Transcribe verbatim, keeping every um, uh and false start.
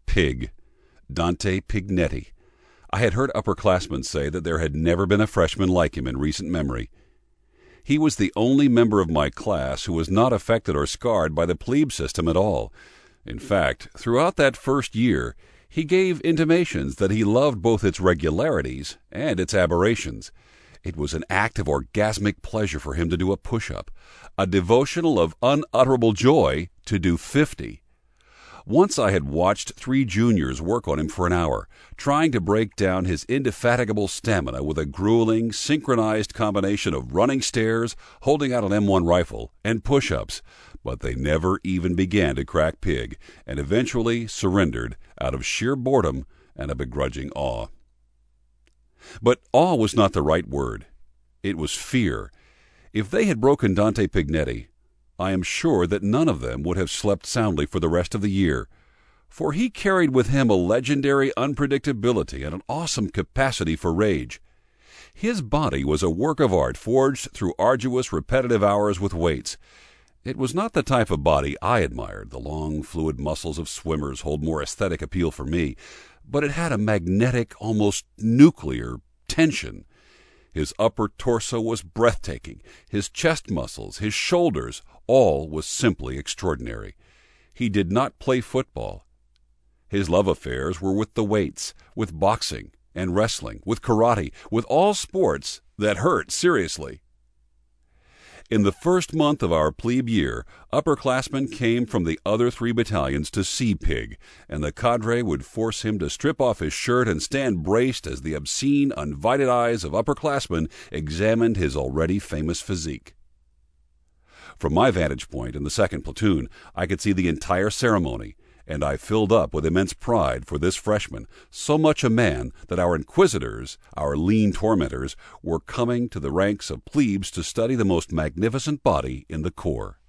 Pig. Dante Pignetti. I had heard upperclassmen say that there had never been a freshman like him in recent memory. He was the only member of my class who was not affected or scarred by the plebe system at all. In fact, throughout that first year, he gave intimations that he loved both its regularities and its aberrations. It was an act of orgasmic pleasure for him to do a push-up, a devotional of unutterable joy to do fifty. Once I had watched three juniors work on him for an hour, trying to break down his indefatigable stamina with a grueling, synchronized combination of running stairs, holding out an M one rifle, and push-ups, but they never even began to crack pig, and eventually surrendered out of sheer boredom and a begrudging awe. But awe was not the right word. It was fear. If they had broken Dante Pignetti, I am sure that none of them would have slept soundly for the rest of the year, for he carried with him a legendary unpredictability and an awesome capacity for rage. His body was a work of art forged through arduous, repetitive hours with weights. It was not the type of body I admired. The long, fluid muscles of swimmers hold more aesthetic appeal for me, but it had a magnetic, almost nuclear tension. His upper torso was breathtaking. His chest muscles, his shoulders, all was simply extraordinary. He did not play football. His love affairs were with the weights, with boxing and wrestling, with karate, with all sports that hurt seriously. In the first month of our plebe year, upperclassmen came from the other three battalions to see Pig, and the cadre would force him to strip off his shirt and stand braced as the obscene, uninvited eyes of upperclassmen examined his already famous physique. From my vantage point in the second platoon, I could see the entire ceremony, and I filled up with immense pride for this freshman, so much a man that our inquisitors, our lean tormentors, were coming to the ranks of plebes to study the most magnificent body in the corps.